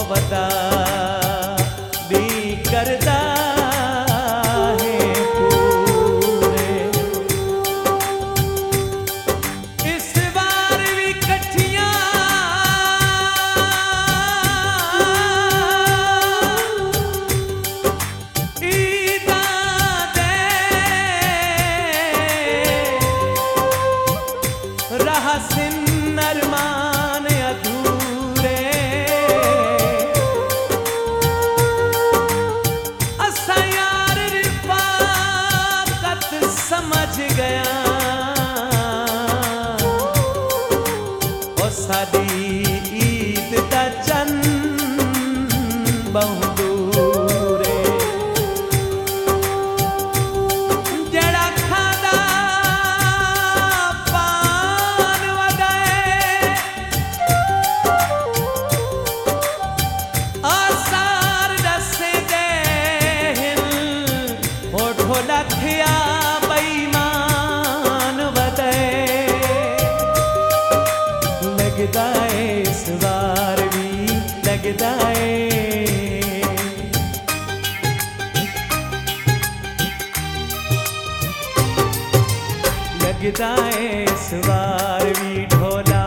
वदा भी करदा है पूरे। इस बार भी कठियां ईदां दे रहा सिन अरमान अधूरे। असा यार रिफाकत समझ गया ओ साडी ईद दा चंद बहु दूरे। जड़ा खादा पान वगाए आसार दसे दे होठो लखिया बेईमान वदे। लगदा है इस बार भी लगदा है। लगदा है इस बार भी ढोला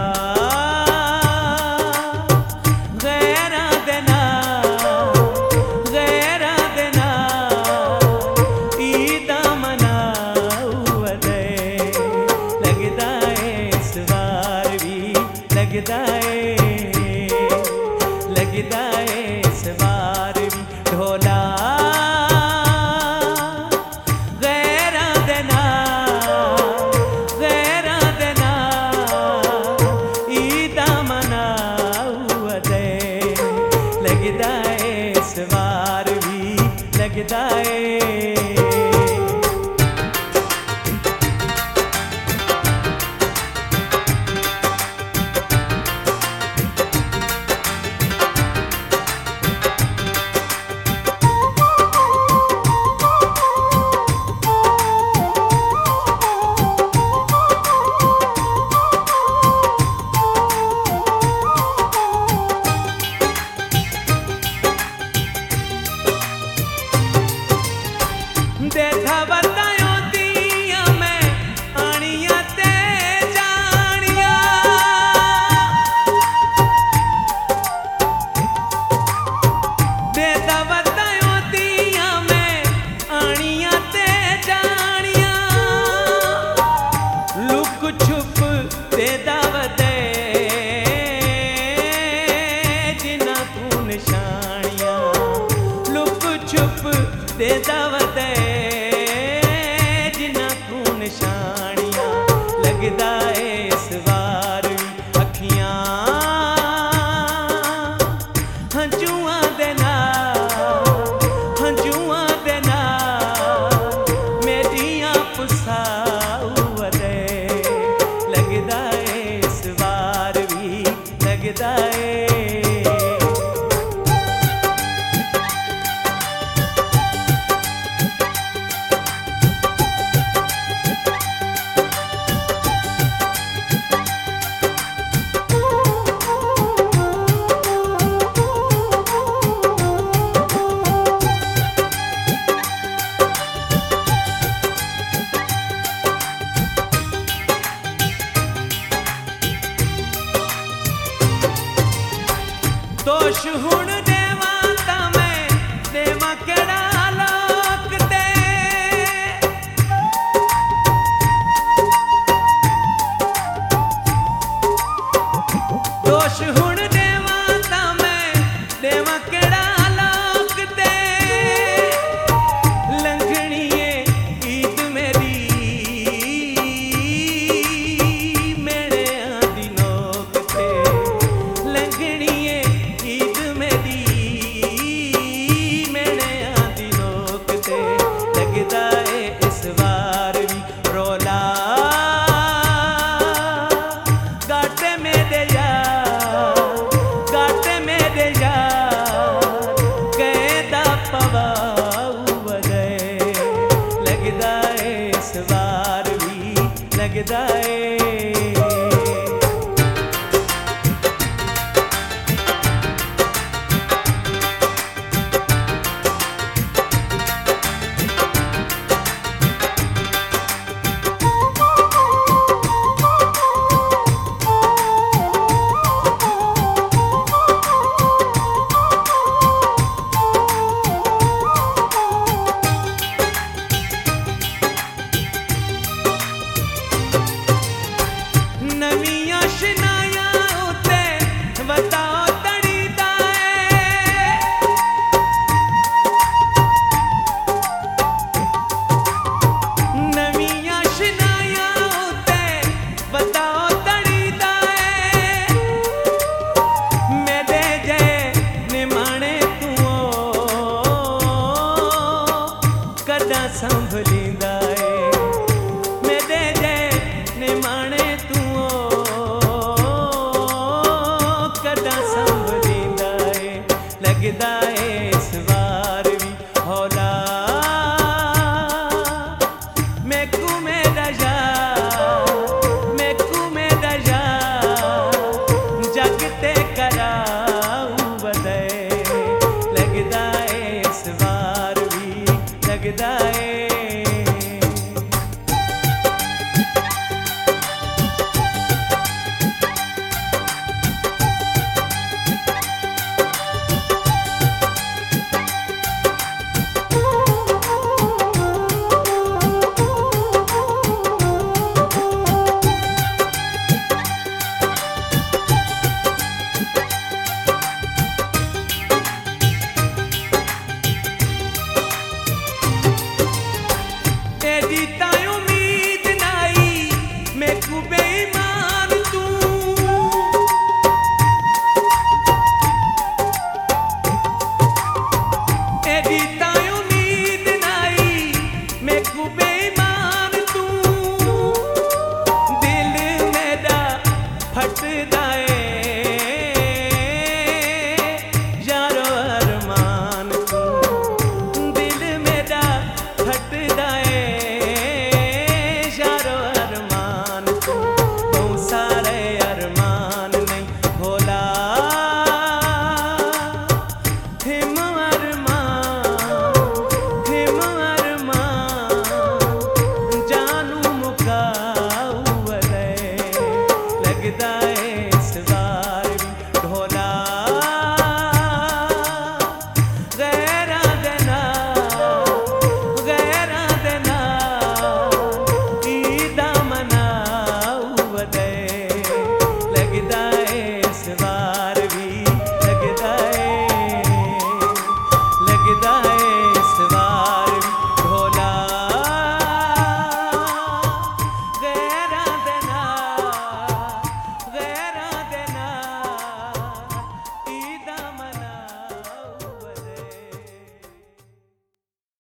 गैरा देना ईदा मनावदे। लगदा है इस बार भी लगदा है। लगदा है इस बार भी ढोला गैरा देना ईदा मनावदे। लगदा है इस बार भी लगदा है। देखा बतायो दिया मैं आनिया ते जानिया। देखा बतायो दिया मैं आनिया ते जानिया। लुक छुप दे दावदे जिन्ना तू निशानियां। लुक छुप दे दावदे जिन्ना तू निशानियां। लगदा है इस बार भी अखियां हंजुआं दे नाल मेरियां पुसावदे। लगदा है इस बार भी लगदा है। दोष हुण देवा तां मैं देवा केड़ा लोक ते। दोष हुण देवा तां मैं देवा केड़ा लोक ते। लंघणीए ईद मेरी मेरे आदि नोक ते। लंघणीए ईद मेरी मेरे आदि नोक ते। लगदा है इस बार भी रोला गाटे मेरे यार कैदा पवावदे। लगदा है इस बार भी लगदा है। लगदा ए